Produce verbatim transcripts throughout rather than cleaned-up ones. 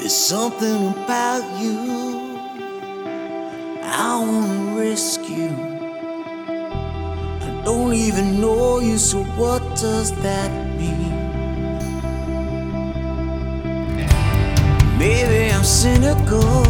There's something about you I wanna rescue. I don't even know you, so what does that mean? Maybe I'm cynical,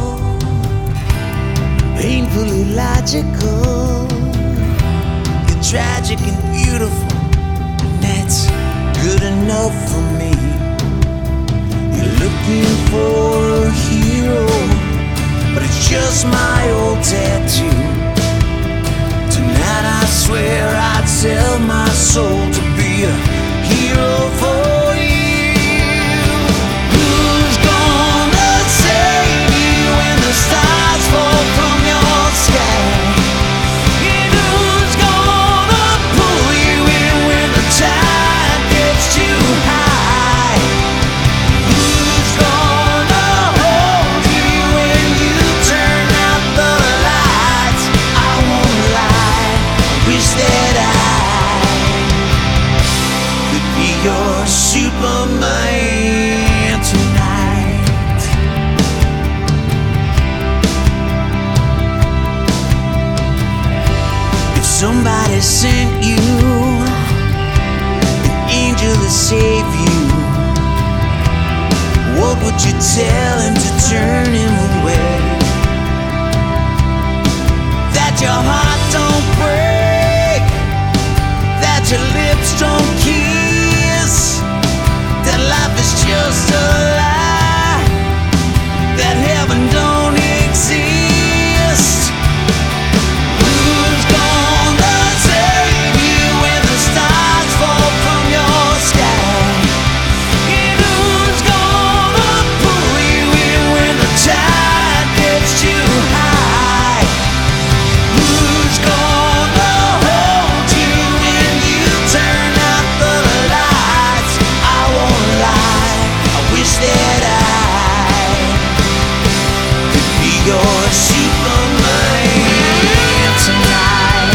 painfully logical. You're tragic and beautiful, and that's good enough for me. You're looking for a hero, but it's just my old tattoo. Tonight I swear I'd sell my soul to be a hero for you. Who's gonna save you when the stars fall from your sky? And who's gonna pull you in when the tide gets too high? Who's gonna hold you when you turn out the lights? I won't lie, I wish that I could be your Superman tonight. If somebody sent you an angel to save you, what would you tell him to turn him away? That your heart don't break, that your lips don't kiss, that life is just a lie, that heaven don't exist. Who's gonna save you when the stars fall from your sky? And who's gonna pull you in when the tide gets too high? Who's gonna hold you when you turn out the lights? I won't lie, I wish that I could be your Superman tonight.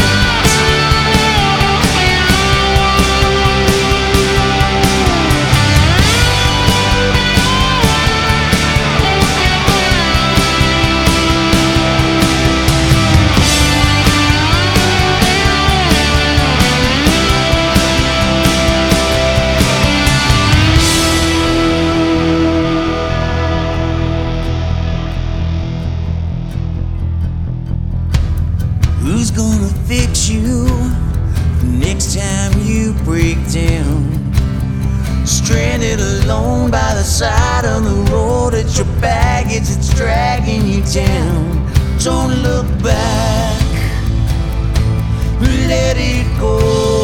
Who's gonna fix you next time you break down? Stranded alone by the side of the road, it's your baggage that's dragging you down. Don't look back, let it go.